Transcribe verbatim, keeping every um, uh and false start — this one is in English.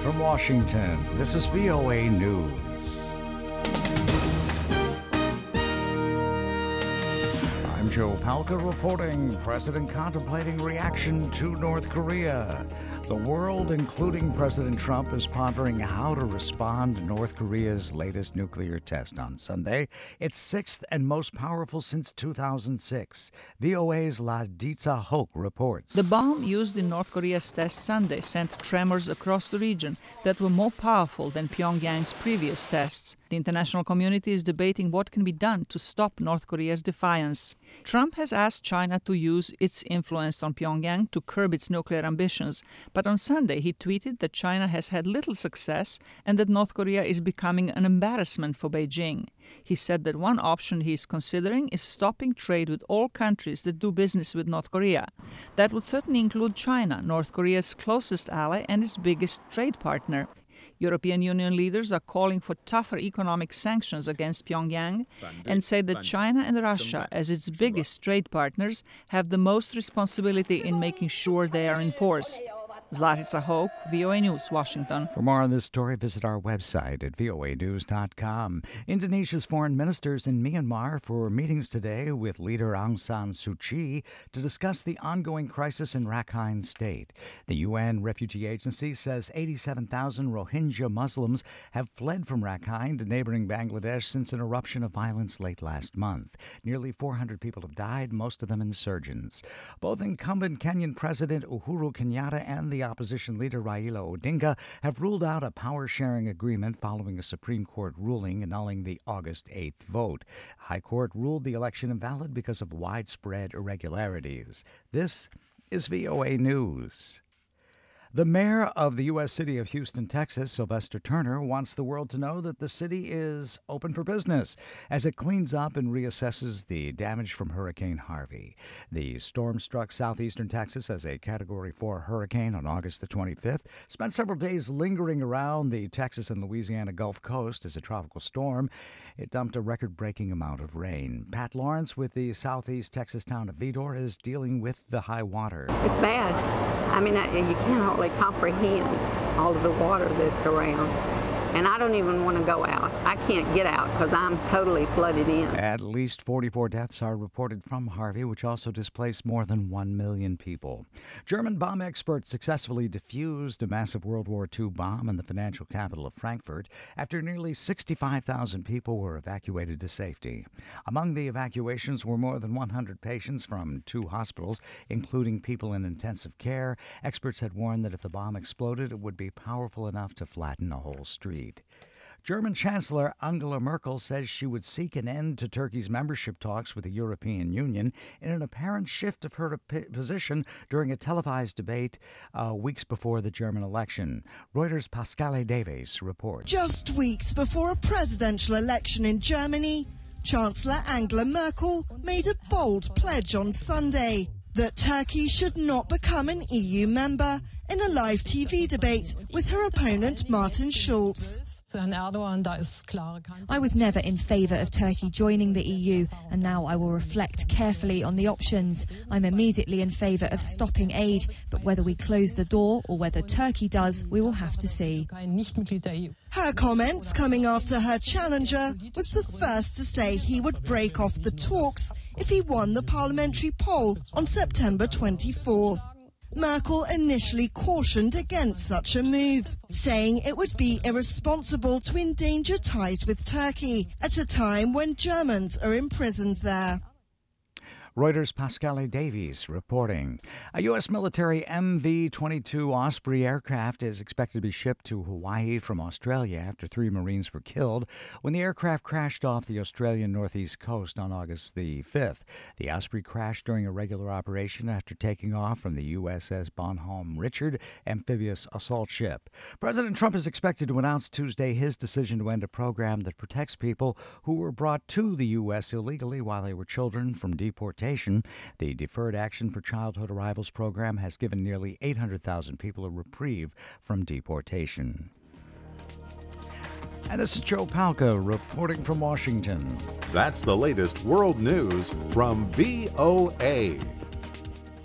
From Washington, this is V O A News. I'm Joe Palca reporting. President contemplating reaction to North Korea. The world, including President Trump, is pondering how to respond to North Korea's latest nuclear test on Sunday. Its sixth and most powerful since two thousand six. V O A's Laditza Hoke reports. The bomb used in North Korea's test Sunday sent tremors across the region that were more powerful than Pyongyang's previous tests. The international community is debating what can be done to stop North Korea's defiance. Trump has asked China to use its influence on Pyongyang to curb its nuclear ambitions. But on Sunday, he tweeted that China has had little success and that North Korea is becoming an embarrassment for Beijing. He said that one option he is considering is stopping trade with all countries that do business with North Korea. That would certainly include China, North Korea's closest ally and its biggest trade partner. European Union leaders are calling for tougher economic sanctions against Pyongyang and say that China and Russia, as its biggest trade partners, have the most responsibility in making sure they are enforced. Zlatica Hoke, V O A News, Washington. For more on this story, visit our website at V O A news dot com. Indonesia's foreign ministers in Myanmar for meetings today with leader Aung San Suu Kyi to discuss the ongoing crisis in Rakhine State. The U N Refugee Agency says eighty-seven thousand Rohingya Muslims have fled from Rakhine to neighboring Bangladesh since an eruption of violence late last month. Nearly four hundred people have died, most of them insurgents. Both incumbent Kenyan President Uhuru Kenyatta and the opposition leader Raila Odinga have ruled out a power-sharing agreement following a Supreme Court ruling annulling the August eighth vote. High Court ruled the election invalid because of widespread irregularities. This is V O A News. The mayor of the U S city of Houston, Texas, Sylvester Turner, wants the world to know that the city is open for business as it cleans up and reassesses the damage from Hurricane Harvey. The storm struck southeastern Texas as a Category four hurricane on August the twenty-fifth, spent several days lingering around the Texas and Louisiana Gulf Coast as a tropical storm. It dumped a record-breaking amount of rain. Pat Lawrence with the southeast Texas town of Vidor is dealing with the high water. It's bad. I mean, you can't hardly comprehend all of the water that's around. And I don't even want to go out. I can't get out because I'm totally flooded in. At least forty-four deaths are reported from Harvey, which also displaced more than one million people. German bomb experts successfully defused a massive World War Two bomb in the financial capital of Frankfurt after nearly sixty-five thousand people were evacuated to safety. Among the evacuations were more than one hundred patients from two hospitals, including people in intensive care. Experts had warned that if the bomb exploded, it would be powerful enough to flatten a whole street. German Chancellor Angela Merkel says she would seek an end to Turkey's membership talks with the European Union in an apparent shift of her position during a televised debate uh, weeks before the German election. Reuters' Pascale Davies reports. Just weeks before a presidential election in Germany, Chancellor Angela Merkel made a bold pledge on Sunday that Turkey should not become an E U member in a live T V debate with her opponent Martin Schulz. I was never in favour of Turkey joining the E U, and now I will reflect carefully on the options. I'm immediately in favour of stopping aid, but whether we close the door or whether Turkey does, we will have to see. Her comments coming after her challenger was the first to say he would break off the talks if he won the parliamentary poll on September twenty-fourth. Merkel initially cautioned against such a move, saying it would be irresponsible to endanger ties with Turkey at a time when Germans are imprisoned there. Reuters' Pascale Davies reporting. A U S military M V twenty-two Osprey aircraft is expected to be shipped to Hawaii from Australia after three Marines were killed when the aircraft crashed off the Australian northeast coast on August the fifth. The Osprey crashed during a regular operation after taking off from the U S S Bonhomme Richard amphibious assault ship. President Trump is expected to announce Tuesday his decision to end a program that protects people who were brought to the U S illegally while they were children from deportation. The Deferred Action for Childhood Arrivals program has given nearly eight hundred thousand people a reprieve from deportation. And this is Joe Palca reporting from Washington. That's the latest world news from V O A.